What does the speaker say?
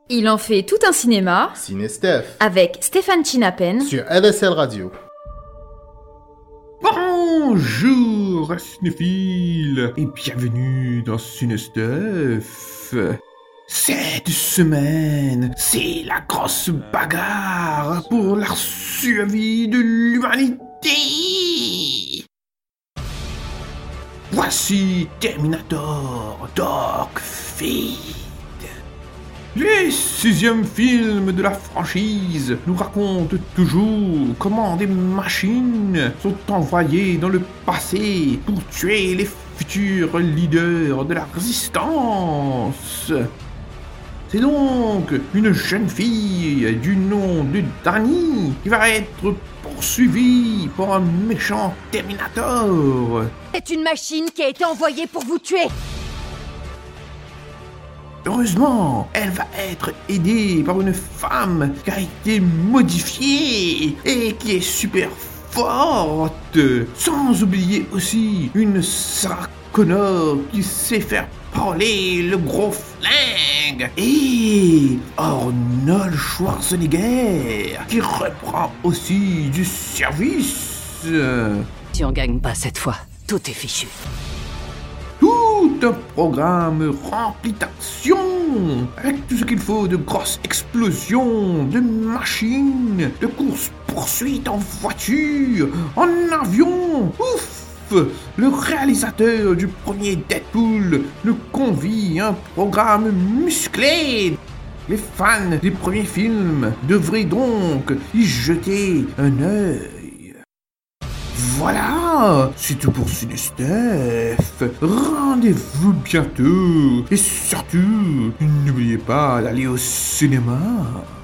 Il en fait tout un cinéma Ciné Steph avec Stéphane Chinapen sur LSL Radio. Bonjour cinéphiles et bienvenue dans Ciné Steph. Cette semaine, c'est la grosse bagarre pour la survie de l'humanité. Voici Terminator Dark Fate. Les 6e films de la franchise nous racontent toujours comment des machines sont envoyées dans le passé pour tuer les futurs leaders de la résistance. C'est donc une jeune fille du nom de Dani qui va être poursuivie par un méchant Terminator. C'est une machine qui a été envoyée pour vous tuer. Heureusement, elle va être aidée par une femme qui a été modifiée et qui est super forte. Sans oublier aussi une Sarah Connor qui sait faire parler le gros flingue. Et Arnold Schwarzenegger qui reprend aussi du service. Si on gagne pas cette fois, tout est fichu. Tout un programme rempli d'action, avec tout ce qu'il faut de grosses explosions, de machines, de courses-poursuites en voiture, en avion. Ouf! Le réalisateur du premier Deadpool nous convie à un programme musclé. Les fans des premiers films devraient donc y jeter un œil. Voilà, c'est tout pour Ciné Steph. Rendez-vous bientôt. Et surtout, n'oubliez pas d'aller au cinéma.